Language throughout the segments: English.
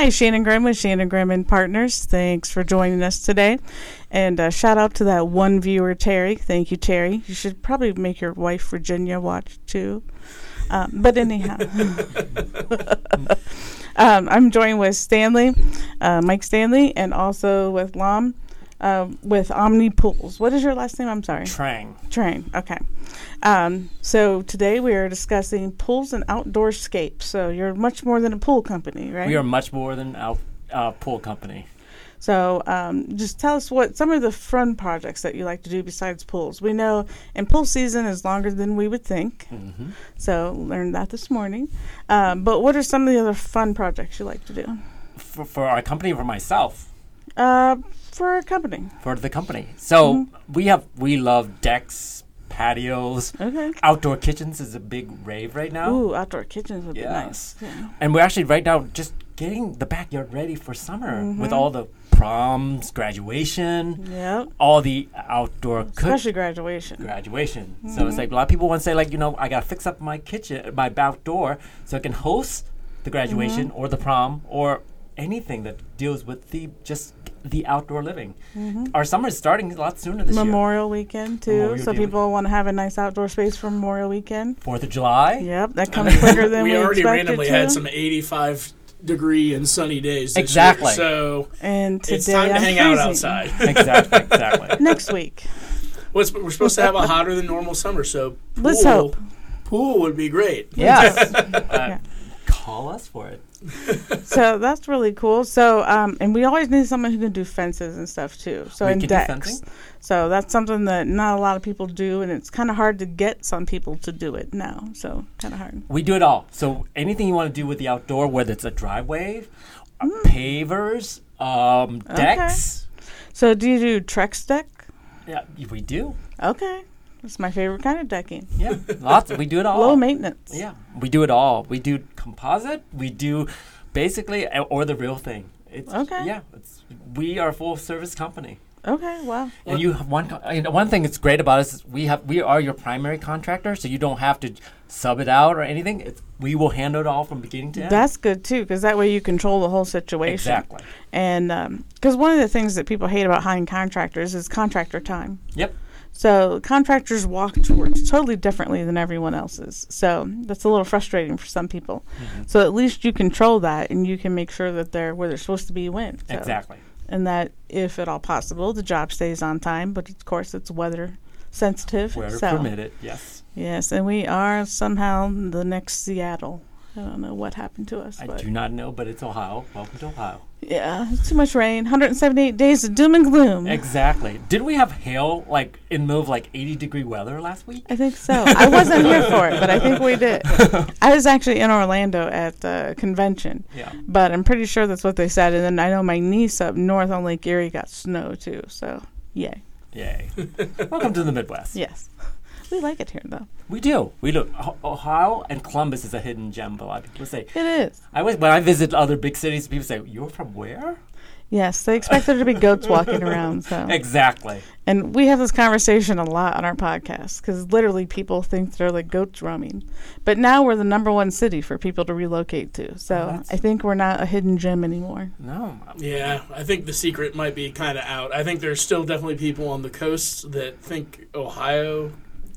Hi, Shannon Grimm with Shannon Grimm and Partners. Thanks for joining us today. And shout out to that one viewer, Terry. Thank you, Terry. You should probably make your wife, Virginia, watch too. But anyhow, I'm joined with Stanley, Mike Stanley, and also with Lom, with Omni Pools. What is your last name? I'm sorry. Trang. Okay. So today we are discussing pools and outdoor scapes. So you're much more than a pool company, right? We are much more than a pool company. So just tell us what some of the fun projects that you like to do besides pools. We know in pool season is longer than we would think. Mm-hmm. So learned that this morning. But what are some of the other fun projects you like to do? For our company or for myself? For a company. For the company. So we love decks, patios. Okay. Outdoor kitchens is a big rave right now. Ooh, outdoor kitchens would be nice. Yeah. And we're actually right now just getting the backyard ready for summer with all the proms, graduation, all the outdoor especially graduation. Mm-hmm. So it's like a lot of people want to say, like, I got to fix up my kitchen, my outdoor, so I can host the graduation or the prom or anything that deals with the outdoor living. Mm-hmm. Our summer is starting a lot sooner this year. Memorial weekend, too. So people want to have a nice outdoor space for Memorial weekend. 4th of July. Yep, that comes quicker than we already randomly to. had some 85-degree and sunny days this exactly. year. So and today it's time to hang out outside. Exactly. Next week. We're supposed to have a hotter than normal summer, so let's hope. Pool would be great. Yes. Call us for it. So that's really cool. So and we always need someone who can do fences and stuff too. So in decks. So that's something that not a lot of people do, and it's kind of hard to get some people to do it now. So kind of hard. We do it all. So anything you want to do with the outdoor, whether it's a driveway, pavers, decks. Okay. So do you do Trex deck? Yeah, we do. Okay. That's my favorite kind of decking. Yeah, lots. We do it all. Low maintenance. Yeah, we do it all. We do composite. We do basically, or the real thing. It's, okay. Yeah, we are a full service company. Okay, wow. And you have one thing that's great about us is we are your primary contractor, so you don't have to sub it out or anything. We will handle it all from beginning to end. That's good too, because that way you control the whole situation. Exactly. And because one of the things that people hate about hiring contractors is contractor time. Yep. So contractors walk towards totally differently than everyone else's. So that's a little frustrating for some people. Mm-hmm. So at least you control that, and you can make sure that they're where they're supposed to be when. So. Exactly. And that, if at all possible, the job stays on time. But of course, it's weather sensitive. Weather permitted, yes. Yes, and we are somehow the next Seattle. I don't know what happened to us. I do not know, but it's Ohio. Welcome to Ohio. Yeah, too much rain. 178 days of doom and gloom. Exactly. Did we have hail in the middle of 80-degree weather last week? I think so. I wasn't here for it, but I think we did. I was actually in Orlando at the convention. Yeah. But I'm pretty sure that's what they said. And then I know my niece up north on Lake Erie got snow too. So, yay. Yay. Welcome to the Midwest. Yes. We like it here, though. We do. Ohio and Columbus is a hidden gem, but a lot of people say. It is. When I visit other big cities, people say, "You're from where?" Yes, they expect there to be goats walking around. So exactly. And we have this conversation a lot on our podcast because literally people think they're like goats roaming. But now we're the number one city for people to relocate to. So I think we're not a hidden gem anymore. No. Yeah, I think the secret might be kind of out. I think there's still definitely people on the coast that think Ohio.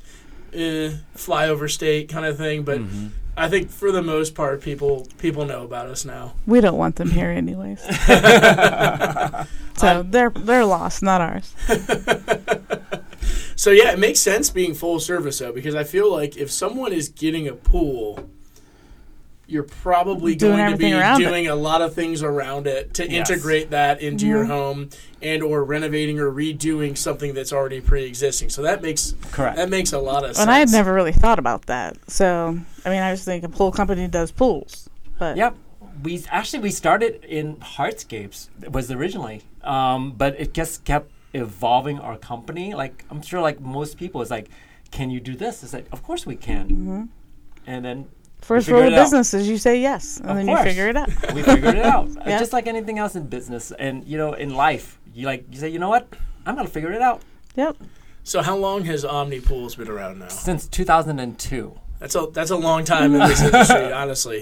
Flyover state kind of thing, but I think for the most part, people know about us now. We don't want them here anyways. So they're lost, not ours. So yeah, it makes sense being full service though, because I feel like if someone is getting a pool, you're probably going to be doing a lot of things around it to integrate that into your home and or renovating or redoing something that's already pre-existing. So that makes a lot of sense. And I had never really thought about that. So, I mean, I was thinking a pool company does pools. But yep. We started in hardscapes. It was originally. But it just kept evolving our company. I'm sure most people, it's can you do this? It's of course we can. Mm-hmm. And then first rule of business is you say yes, and then you figure it out. We figured it out. Yep. Just like anything else in business and, in life. You say, you know what? I'm going to figure it out. Yep. So how long has Omni Pools been around now? Since 2002. That's a long time in this industry, honestly.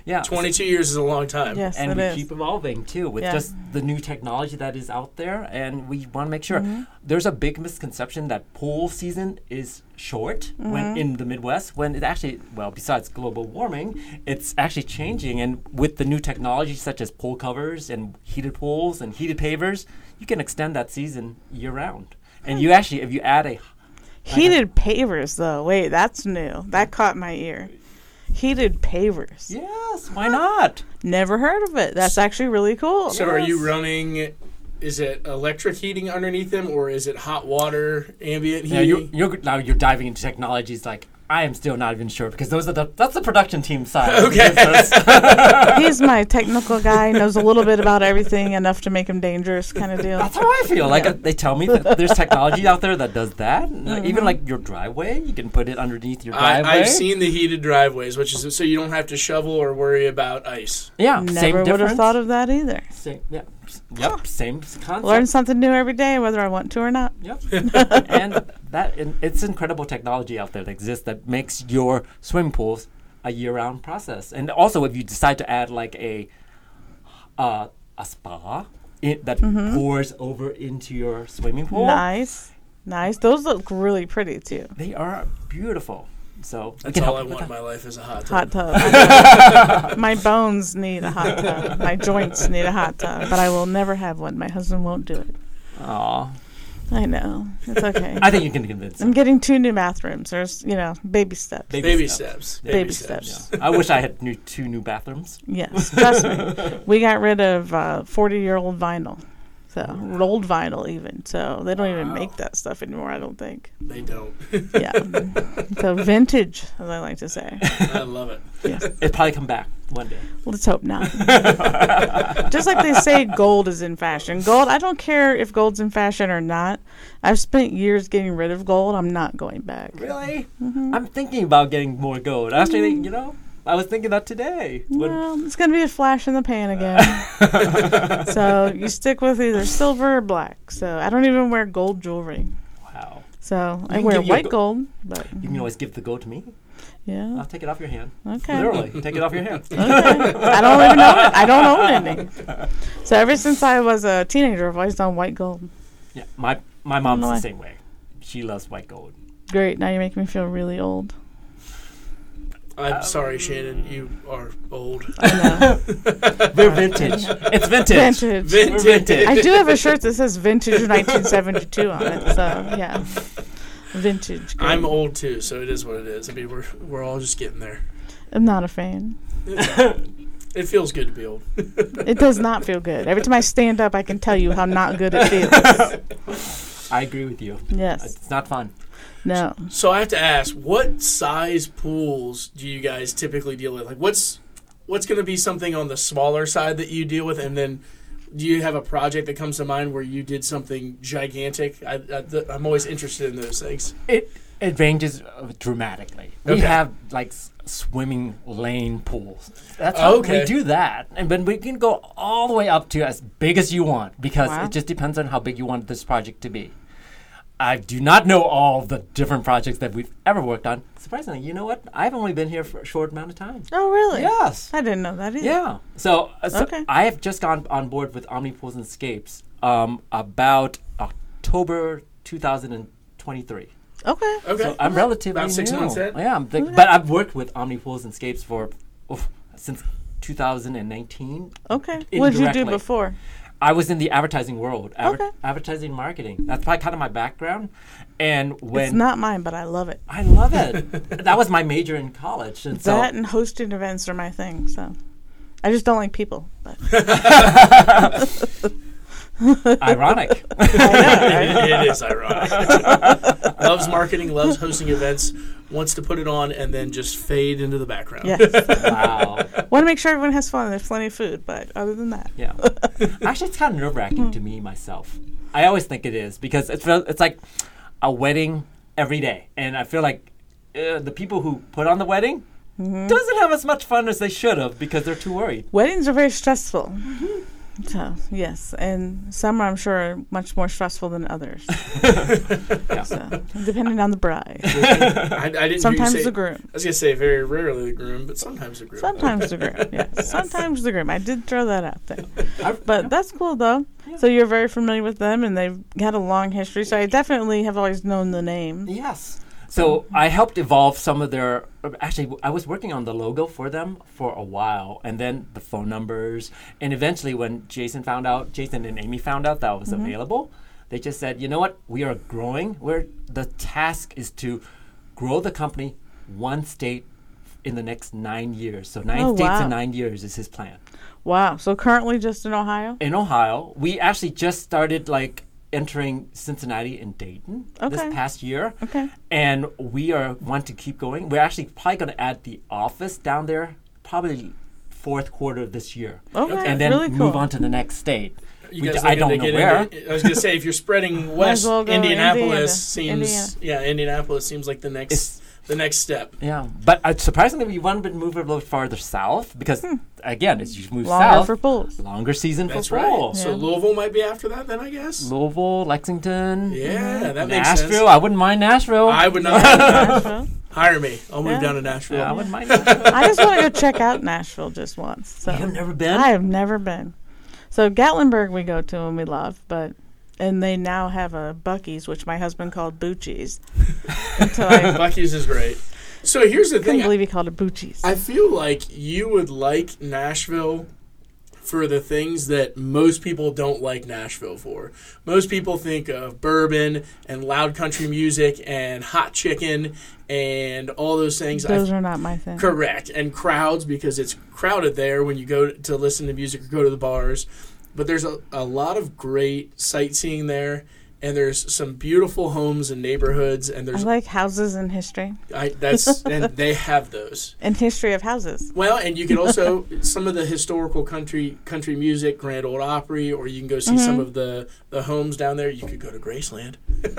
Yeah. 22 years is a long time. Yes, and it we is. keep evolving too with just the new technology that is out there, and we want to make sure. There's a big misconception that pool season is short when in the Midwest, when it actually, well, besides global warming, it's actually changing. And with the new technology such as pool covers and heated pools and heated pavers, you can extend that season year round. And you actually, if you add a heated pavers, though, wait, that's new. That caught my ear. Heated pavers. Yes, why not? Never heard of it. That's actually really cool. So are you running, is it electric heating underneath them, or is it hot water, ambient heating? Now you're diving into technologies like I am still not even sure, because that's the production team side. Okay. He's my technical guy, knows a little bit about everything, enough to make him dangerous kind of deal. That's how I feel. Like they tell me that there's technology out there that does that. Even like your driveway, you can put it underneath your driveway. I've seen the heated driveways, which is so you don't have to shovel or worry about ice. Yeah, Never would have thought of that either. Same, yeah. Yep, same concept. Learn something new every day, whether I want to or not. Yep. And it's incredible technology out there that exists that makes your swimming pools a year-round process. And also, if you decide to add like a spa that pours over into your swimming pool. Nice. Those look really pretty, too. They are beautiful. So that's all I want in my life is a hot tub. My bones need a hot tub. My joints need a hot tub, but I will never have one. My husband won't do it. Aw. I know. It's okay. I think you can convince him. I'm getting 2 new bathrooms. There's, baby steps. Baby steps. Yeah. I wish I had 2 new bathrooms. Yes, trust me. We got rid of 40-year-old vinyl. So rolled vinyl even. So they don't even make that stuff anymore, I don't think. They don't. Yeah. So vintage, as I like to say. I love it. Yes. It'll probably come back one day. Let's hope not. Just like they say gold is in fashion. Gold, I don't care if gold's in fashion or not. I've spent years getting rid of gold. I'm not going back. Really? I'm thinking about getting more gold. Actually, I was thinking that today. Well, it's going to be a flash in the pan again. So you stick with either silver or black. So I don't even wear gold jewelry. Wow. So I wear white gold. But you can always give the gold to me. Yeah. I'll take it off your hand. Okay. Literally, take it off your hand. Okay. I don't even own it. I don't own any. So ever since I was a teenager, I've always done white gold. Yeah, my mom's the same way. She loves white gold. Great. Now you're making me feel really old. I'm sorry, Shannon. You are old. I know. We're vintage. It's vintage. Vintage. We're vintage. I do have a shirt that says Vintage 1972 on it. So, yeah. Vintage. Great. I'm old, too, so it is what it is. I mean, we're all just getting there. I'm not a fan. It feels good to be old. It does not feel good. Every time I stand up, I can tell you how not good it feels. I agree with you. Yes. It's not fun. No. So I have to ask, what size pools do you guys typically deal with? Like, what's going to be something on the smaller side that you deal with, and then do you have a project that comes to mind where you did something gigantic? I'm always interested in those things. It ranges dramatically. We have like swimming lane pools. That's how we do that, and then we can go all the way up to as big as you want, because it just depends on how big you want this project to be. I do not know all the different projects that we've ever worked on. Surprisingly, you know what? I've only been here for a short amount of time. Oh, really? Yes. I didn't know that either. Yeah. So I have just gone on board with Omni Pools and Escapes about October 2023. Okay. So I'm relatively about 6 new. months in? Yeah, but I've worked with Omni Pools and Escapes since 2019. Okay. What did you do before? I was in the advertising world, advertising marketing. That's probably kind of my background. And it's not mine, but I love it. I love it. That was my major in college. And that and hosting events are my thing. So I just don't like people. But. Ironic. It is ironic. Loves marketing, loves hosting events, wants to put it on, and then just fade into the background. Yes. Wow. Want to make sure everyone has fun. There's plenty of food, but other than that. Yeah. Actually, it's kind of nerve-wracking to me, myself. I always think it is, because it's like a wedding every day. And I feel like the people who put on the wedding doesn't have as much fun as they should have, because they're too worried. Weddings are very stressful. So, yes, and some I'm sure are much more stressful than others. So, depending on the bride. I didn't sometimes say, the groom. I was going to say very rarely the groom, but sometimes the groom. Sometimes the groom, yes. Sometimes the groom. I did throw that out there. But that's cool, though. Yeah. So you're very familiar with them, and they've had a long history. So I definitely have always known the name. Yes. So I helped evolve some of their. Actually, I was working on the logo for them for a while, and then the phone numbers, and eventually, when Jason and Amy found out that was available, they just said, "You know what? We are growing. The task is to grow the company one state in the next 9 years. So 9 states in 9 years is his plan." Wow. So currently just in Ohio? In Ohio, we actually just started entering Cincinnati and Dayton this past year. Okay. And we want to keep going. We're actually probably going to add the office down there probably fourth quarter of this year. Okay. And then really move on to the next state. I don't know where. I was going to say, if you're spreading west, Indianapolis Indianapolis seems like the next step. Yeah, but surprisingly, we want to move a little farther south because, again, as you move longer south, for pools. Longer season That's for pool. Right. So Louisville might be after that then, I guess? Louisville, Lexington. Yeah, that makes sense. Nashville. I wouldn't mind Nashville. I would not mind Nashville. Hire me. I'll move down to Nashville. Yeah, I wouldn't mind Nashville. I just want to go check out Nashville just once. So. You have never been? I have never been. So Gatlinburg we go to and we love, and they now have a Buc-ee's, which my husband called Bucci's. Buc-ee's is great. So here's the thing. I can't believe he called it Bucci's. I feel like you would like Nashville for the things that most people don't like Nashville for. Most people think of bourbon and loud country music and hot chicken and all those things. Those are not my thing. Correct. And crowds, because it's crowded there when you go to listen to music or go to the bars. But there's a lot of great sightseeing there. And there's some beautiful homes and neighborhoods, and there's I like houses and history. And they have those. And history of houses. Well, and you can also some of the historical country music, Grand Ole Opry, or you can go see some of the homes down there. You could go to Graceland.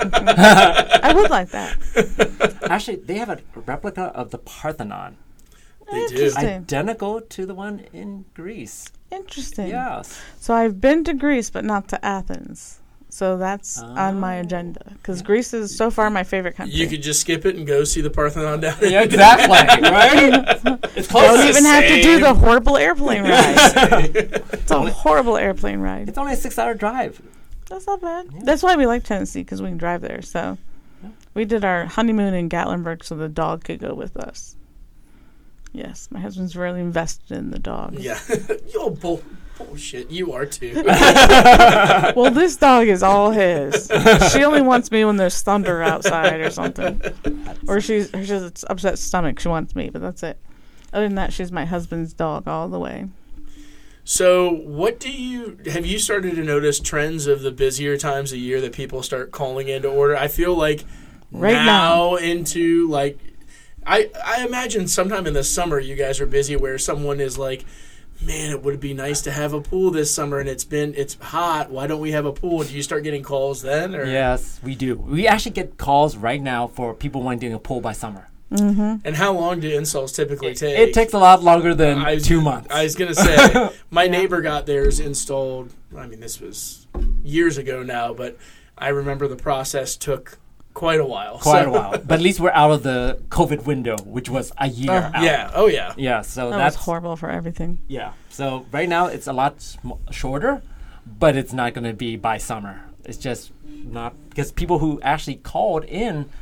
I would like that. Actually, they have a replica of the Parthenon. They do. Identical to the one in Greece. Interesting. Yes. So I've been to Greece, but not to Athens. So that's on my agenda because Greece is so far my favorite country. You could just skip it and go see the Parthenon down there. Yeah, exactly. Right? It's close. You don't even have to do the horrible airplane ride. It's a horrible airplane ride. It's only a 6-hour drive. That's not bad. Yeah. That's why we like Tennessee because we can drive there. So we did our honeymoon in Gatlinburg so the dog could go with us. Yes, my husband's really invested in the dog. Yeah. Bullshit, you are too. Well, this dog is all his. She only wants me when there's thunder outside or something. Or she has an upset stomach. She wants me, but that's it. Other than that, she's my husband's dog all the way. So have you started to notice trends of the busier times of year that people start calling into order? I feel like now into I imagine sometime in the summer you guys are busy where someone is like, man, it would be nice to have a pool this summer, and it's hot. Why don't we have a pool? Do you start getting calls then? Or? Yes, we do. We actually get calls right now for people wanting a pool by summer. Mm-hmm. And how long do installs typically take? It takes a lot longer than 2 months. I was going to say, my neighbor got theirs installed, this was years ago now, but I remember the process took quite a while. But at least we're out of the COVID window, which was a year out. Yeah. Oh, yeah. Yeah, so that's horrible for everything. Yeah. So right now it's a lot shorter, but it's not going to be by summer. It's just not because people who actually called in,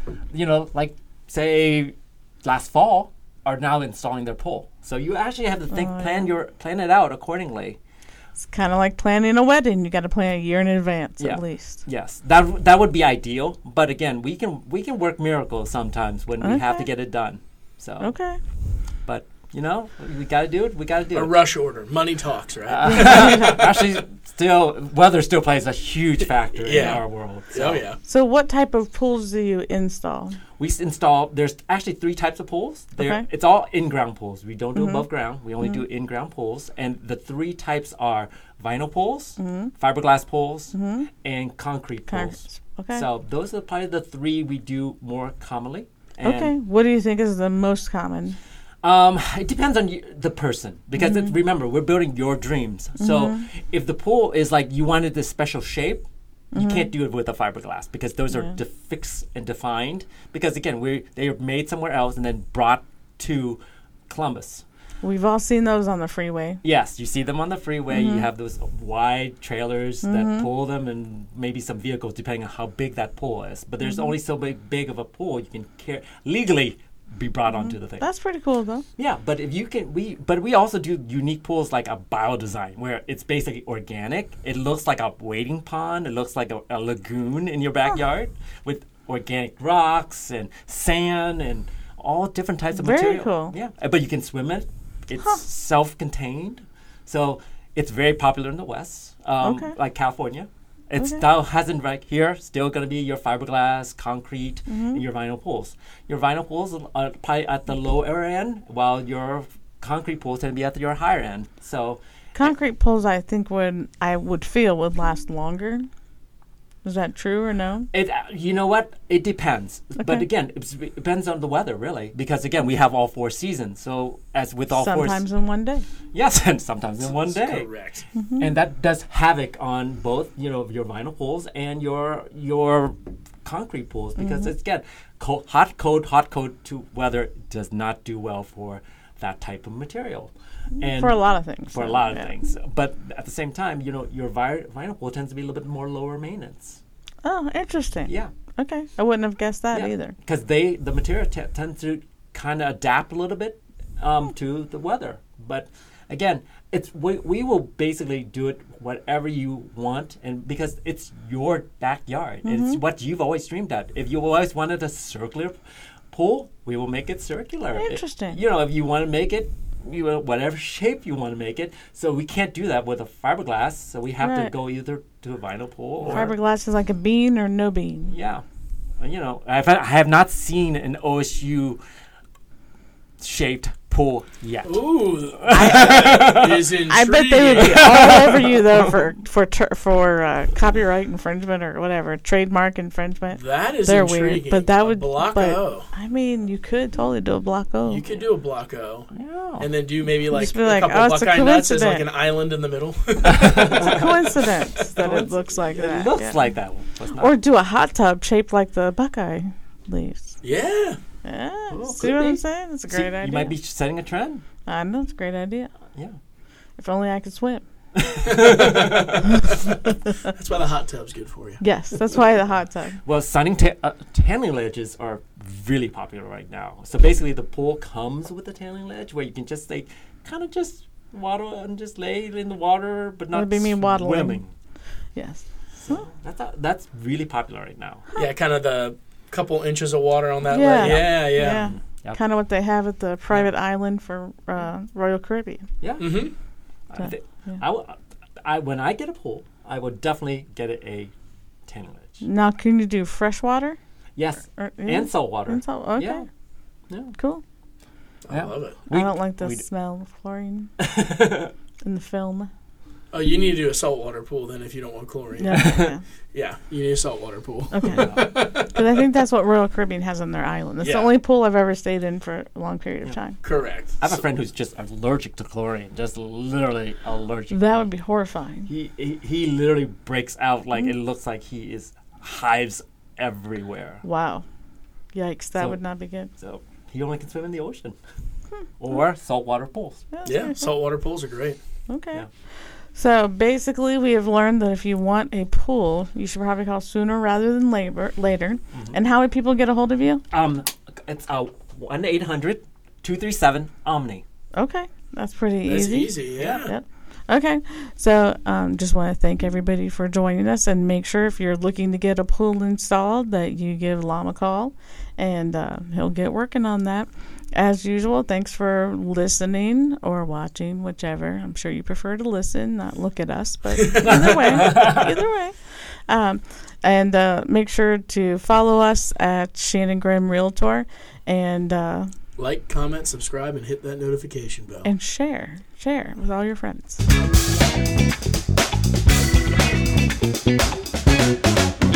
say last fall, are now installing their pool. So you actually have to plan it out accordingly. It's kind of like planning a wedding. You got to plan a year in advance at least. Yes, that would be ideal. But again, we can work miracles sometimes when we have to get it done. So but we got to do it. We got to do it. A rush order. Money talks, right? Actually, weather still plays a huge factor in our world. So. Oh yeah. So what type of pools do you install? We install. There's actually 3 types of pools. It's all in-ground pools. We don't do above ground. We only do in-ground pools. And the 3 types are vinyl pools, fiberglass pools, and concrete pools. Okay. So those are probably the 3 we do more commonly. And what do you think is the most common? It depends on the person because remember, we're building your dreams. So if the pool is like you wanted this special shape, you can't do it with a fiberglass because those are fixed and defined. Because again, they are made somewhere else and then brought to Columbus. We've all seen those on the freeway. Yes, you see them on the freeway. You have those wide trailers that pull them, and maybe some vehicles, depending on how big that pool is. But there's only so big of a pool you can legally be brought onto the thing. That's pretty cool, though. Yeah, but if you can, we also do unique pools like a bio design where it's basically organic. It looks like a wading pond. It looks like a lagoon in your backyard with organic rocks and sand and all different types of material. Very cool. Yeah, but you can swim it. It's self-contained, so it's very popular in the West, like California. It still hasn't here. Still going to be your fiberglass, concrete, and your vinyl pools. Your vinyl pools are probably at the lower end, while your concrete pools tend to be at your higher end. So concrete pools, I think I would feel would last longer. Is that true or no? You know what? It depends. Okay. But again, it depends on the weather, really. Because again, we have all 4 seasons. So as with all sometimes in one day. Yes, and sometimes in one day. Correct. And that does havoc on both, your vinyl pools and your concrete pools. Because it's, again, hot, cold to weather does not do well for that type of material. And for a lot of things. For a lot of things. But at the same time, your vinyl pool tends to be a little bit more lower maintenance. Oh, interesting. Yeah. Okay. I wouldn't have guessed that either. Because the material tends to kind of adapt a little bit to the weather. But again, we will basically do it whatever you want, and because it's your backyard. It's what you've always dreamed of. If you always wanted a circular pool, we will make it circular. Interesting. If you want to make it, whatever shape you want to make it. So we can't do that with a fiberglass. So we have to go either to a vinyl pool or fiberglass is like a bean or no bean. Yeah, I have not seen an OSU shaped pool yet. Ooh, that is intriguing. I bet they would be all over you though for copyright infringement or whatever, trademark infringement. That is They're intriguing. Weird, but that would Block O. I mean, you could totally do a Block O. You could do a Block O, and then do maybe like a couple Buckeye nuts as like an island in the middle. It's a coincidence that it looks like that. It looks like that one. Or do a hot tub shaped like the Buckeye leaves. Yeah. Yeah, see what I'm saying? It's a great idea. You might be setting a trend. I know, it's a great idea. Yeah. If only I could swim. That's why the hot tub's good for you. Yes, that's why the hot tub. Well, sunning tanning ledges are really popular right now. So basically, the pool comes with a tanning ledge where you can just just waddle and just lay in the water, but not swimming. Yes. So that's really popular right now. Yeah, kind of the couple inches of water on that ledge. Yeah. Yep. Kind of what they have at the private island for Royal Caribbean. Yeah. Mm-hmm. When I get a pool, I would definitely get a tanning ledge. Now, can you do fresh water? Yes, and salt water. And salt, okay. Yeah. Cool. I love it. I don't like the smell of chlorine in the film. Oh, you need to do a saltwater pool then if you don't want chlorine. Yeah, you need a saltwater pool. Okay. Because I think that's what Royal Caribbean has on their island. It's the only pool I've ever stayed in for a long period of time. Correct. I have a friend who's just allergic to chlorine, just literally allergic. That would be horrifying. He literally breaks out like it looks like he is hives everywhere. Wow. Yikes, that would not be good. So he only can swim in the ocean or saltwater pools. Yeah, saltwater pools are great. Okay. Yeah. So basically, we have learned that if you want a pool, you should probably call sooner rather than later. Mm-hmm. And how would people get a hold of you? It's 1-800-237-OMNI. Okay, that's pretty easy. That's easy, yeah. Yep. Okay, so just want to thank everybody for joining us, and make sure if you're looking to get a pool installed that you give Lam a call, and he'll get working on that. As usual, thanks for listening or watching, whichever. I'm sure you prefer to listen, not look at us, but either way. And make sure to follow us at Shannon Grimm Realtor, and like, comment, subscribe, and hit that notification bell. And share with all your friends.